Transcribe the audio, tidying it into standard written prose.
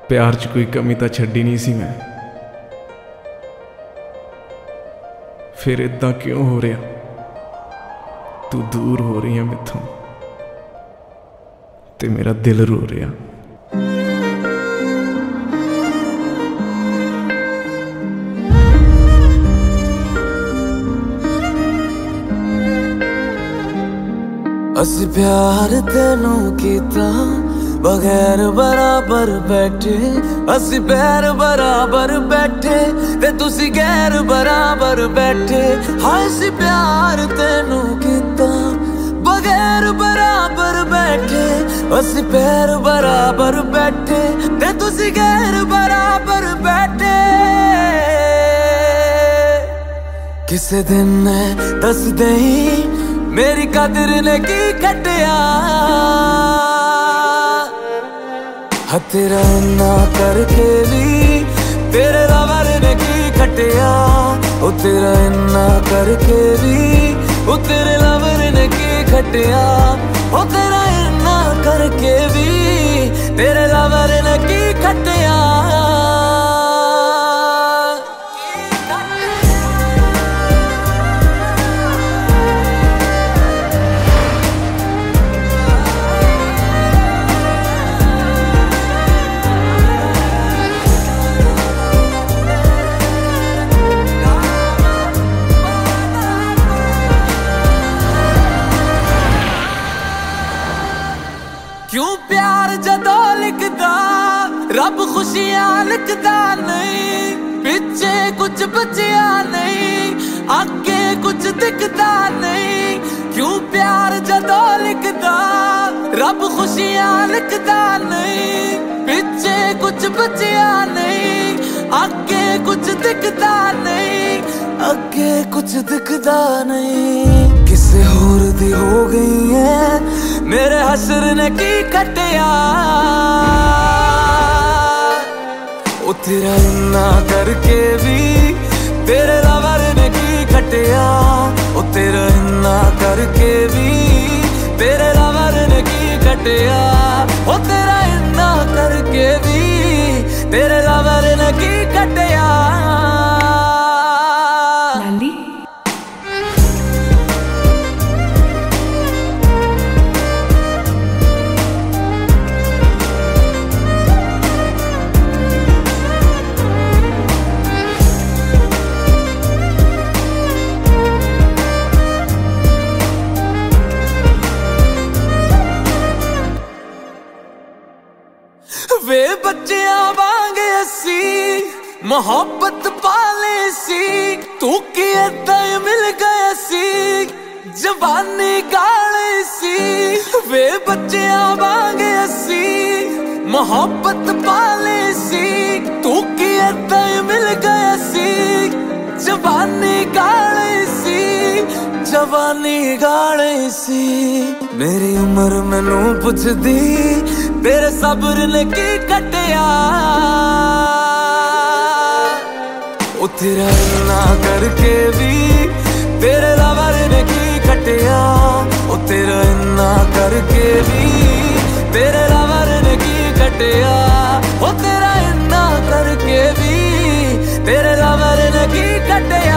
प्यार च कोई कमी तो छड्डी नहीं सी मैं। फिर इदां क्यों हो रहा, तू दूर हो रही है मैथों ते मेरा दिल रो रहा। असी प्यार तेनू कीता बगैर बराबर बैठे, असी पैर बराबर बैठे ते तुसी गैर बराबर बैठे। हाय असी प्यार तेनू कीता बगैर बराबर बैठे, असी पैर बराबर बैठे ते तुसी गैर बराबर बैठे। किसे दिन ने दस दई मेरी कदर ने की खटिया, तेरा इन्ना करके भी तेरे लवर ने की खटिया। ओ तेरा इन्ना करके भी ओ तेरे लवर ने की खटिया। ओ तेरा इन्ना करके भी तेरे लवर ने की खटिया। क्यों प्यार जदों लिखदा रब खुशियां लिखदा नहीं, पिछे कुछ बचिया नहीं, आगे कुछ दिखदा नहीं। क्यों प्यार जदों लिखदा रब खुशियां लिखदा नहीं, पिछे कुछ बचिया नहीं, आगे कुछ दिखदा नहीं, आगे कुछ दिखदा नहीं। किसे होर दी हो गई है मेरे हसर ने की खटिया। ओ तेरा इन्ना करके भी तेरे लवर ने की खटिया। ओ तेरा इन्ना करके भी तेरे लवर ने की खटिया। ओ तेरा इन्ना करके भी तेरे लवर ने की खटिया। वे बच्चियां वांगे असी मोहब्बत पाले सी, तू की इदां मिल गए सी जवानी गाले सी। वे बच्चियां वांगे असी मोहब्बत पाले सी, तू की इदां मिल गए सी जवानी गाले सी, जवानी गाले सी। मेरी उम्र मैनू पुछदी तेरे सब्र ने की खटिया। ओ तेरा इन्ना करके भी तेरे लवर ने की खटिया। ओ तेरा इन्ना करके भी तेरे लवर ने की खटिया। ओ तेरा इन्ना करके भी तेरे लवर ने की खटिया।